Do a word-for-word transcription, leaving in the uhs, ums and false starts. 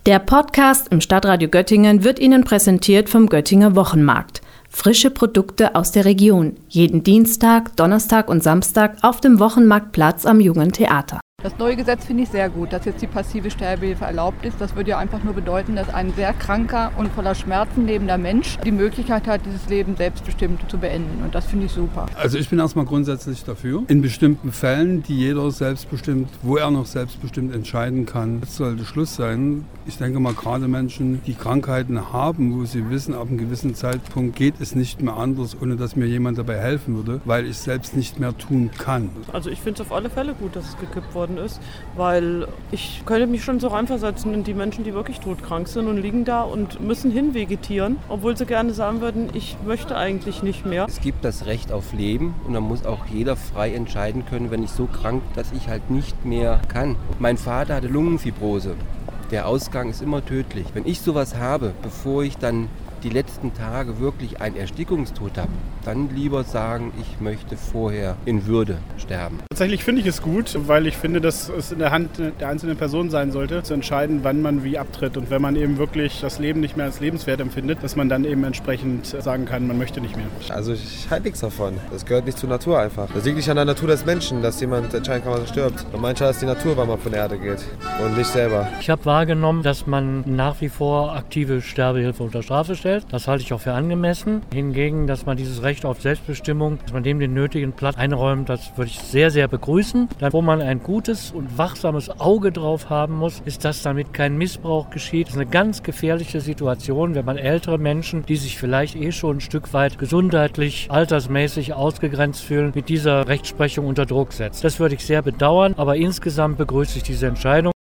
Der Podcast im Stadtradio Göttingen wird Ihnen präsentiert vom Göttinger Wochenmarkt. Frische Produkte aus der Region. Jeden Dienstag, Donnerstag und Samstag auf dem Wochenmarktplatz am Jungen Theater. Das neue Gesetz finde ich sehr gut, dass jetzt die passive Sterbehilfe erlaubt ist. Das würde ja einfach nur bedeuten, dass ein sehr kranker und voller Schmerzen lebender Mensch die Möglichkeit hat, dieses Leben selbstbestimmt zu beenden. Und das finde ich super. Also ich bin erstmal grundsätzlich dafür. In bestimmten Fällen, die jeder selbstbestimmt, wo er noch selbstbestimmt entscheiden kann, das sollte Schluss sein. Ich denke mal, gerade Menschen, die Krankheiten haben, wo sie wissen, ab einem gewissen Zeitpunkt geht es nicht mehr anders, ohne dass mir jemand dabei helfen würde, weil ich selbst nicht mehr tun kann. Also ich finde es auf alle Fälle gut, dass es gekippt worden ist, weil ich könnte mich schon so reinversetzen in die Menschen, die wirklich todkrank sind und liegen da und müssen hinvegetieren, obwohl sie gerne sagen würden, ich möchte eigentlich nicht mehr. Es gibt das Recht auf Leben und dann muss auch jeder frei entscheiden können, wenn ich so krank, dass ich halt nicht mehr kann. Mein Vater hatte Lungenfibrose. Der Ausgang ist immer tödlich. Wenn ich sowas habe, bevor ich dann die letzten Tage wirklich einen Erstickungstod habe, dann lieber sagen, ich möchte vorher in Würde sterben. Tatsächlich finde ich es gut, weil ich finde, dass es in der Hand der einzelnen Person sein sollte, zu entscheiden, wann man wie abtritt. Und wenn man eben wirklich das Leben nicht mehr als lebenswert empfindet, dass man dann eben entsprechend sagen kann, man möchte nicht mehr. Also ich halte nichts davon. Das gehört nicht zur Natur einfach. Das liegt nicht an der Natur des Menschen, dass jemand entscheiden kann, wann er stirbt. Und manchmal ist die Natur, wann man von der Erde geht und nicht selber. Ich habe wahrgenommen, dass man nach wie vor aktive Sterbehilfe unter Strafe stellt. Das halte ich auch für angemessen. Hingegen, dass man dieses Recht auf Selbstbestimmung, dass man dem den nötigen Platz einräumt, das würde ich sehr, sehr begrüßen. Dann, wo man ein gutes und wachsames Auge drauf haben muss, ist, dass damit kein Missbrauch geschieht. Das ist eine ganz gefährliche Situation, wenn man ältere Menschen, die sich vielleicht eh schon ein Stück weit gesundheitlich, altersmäßig ausgegrenzt fühlen, mit dieser Rechtsprechung unter Druck setzt. Das würde ich sehr bedauern, aber insgesamt begrüße ich diese Entscheidung.